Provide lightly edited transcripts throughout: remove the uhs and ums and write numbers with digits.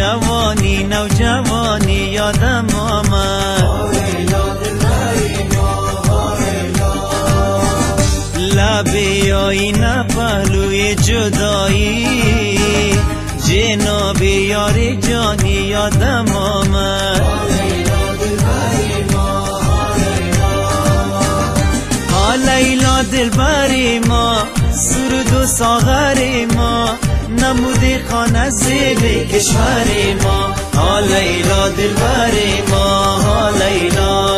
جوانی نوجوانی یادم آمد، لبی آینه پهلوی جدایی، جناب یار جانی یادم آمد. لیلا دلبری ما، سرود و ساغر ما، نمود خانه زیب کشور ما. لیلا دلبری ما، لیلا.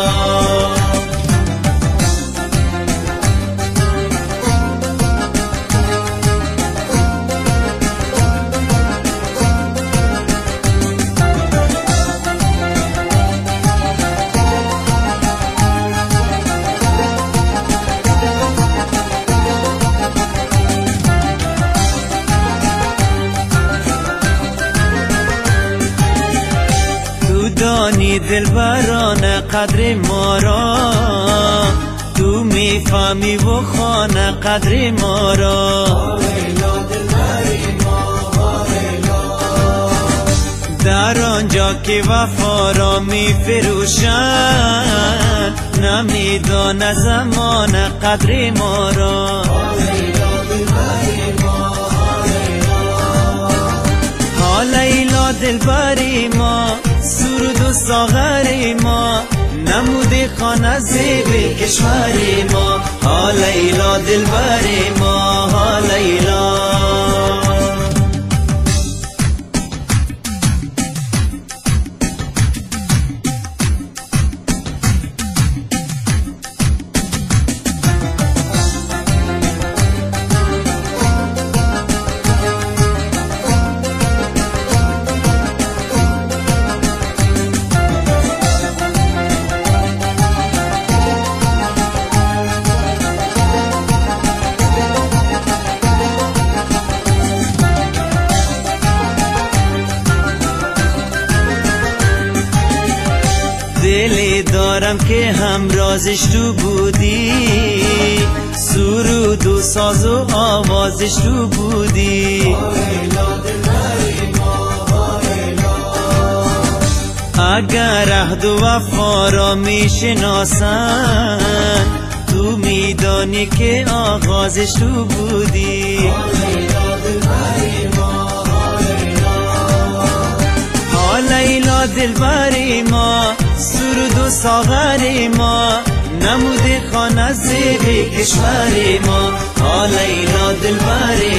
دانی دلبران قدر ما را، تو میفهمی و خانه قدر ما را. در آنجا که وفا را میفروشند، نمیدانه زمان قدر ما را. لیلا دلبری ما، سرود و ساغر ما، نمود خانه زیب کشور ما. لیلا دلبری ما، لیلا. دلی دارم که همرازش تو بودی، سرود و ساز و آوازش تو بودی. اگر عهد و وفا را میشناسن، تو میدانی که آغازش تو بودی. لیلا دلبری ما، سرود و ساغر ما، نمود خانه زیب کشور ما. لیلا دلبری